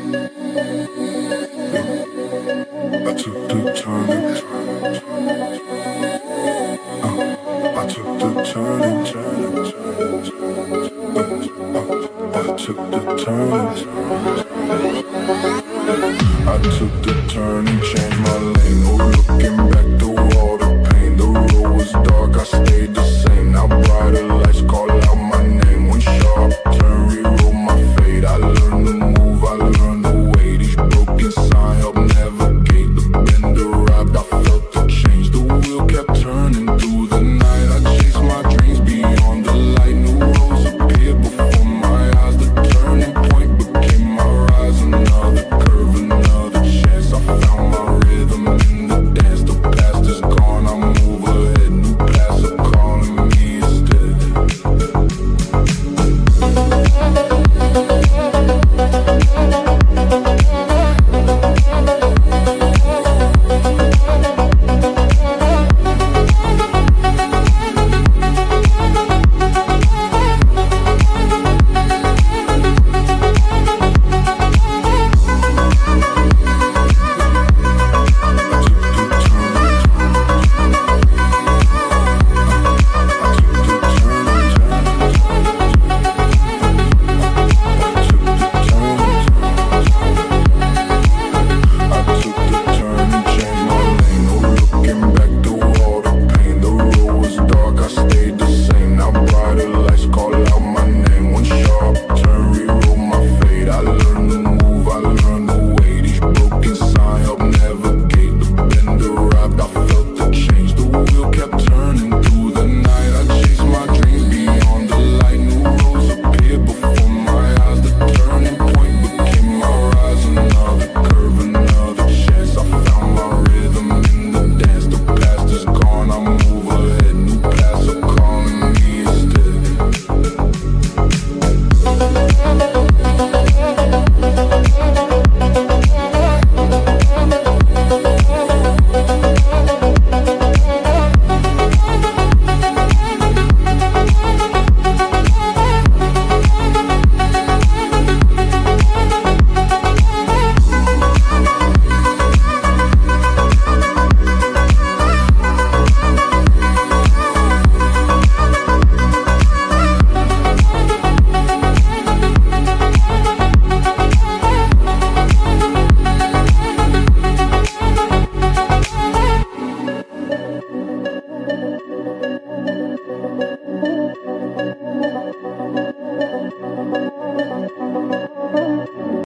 I took the turn. I took the turn. I took the turn. I took the turn and changed my lane. No looking back through all the pain. The road was dark, I stayed the same. Now brighter lights call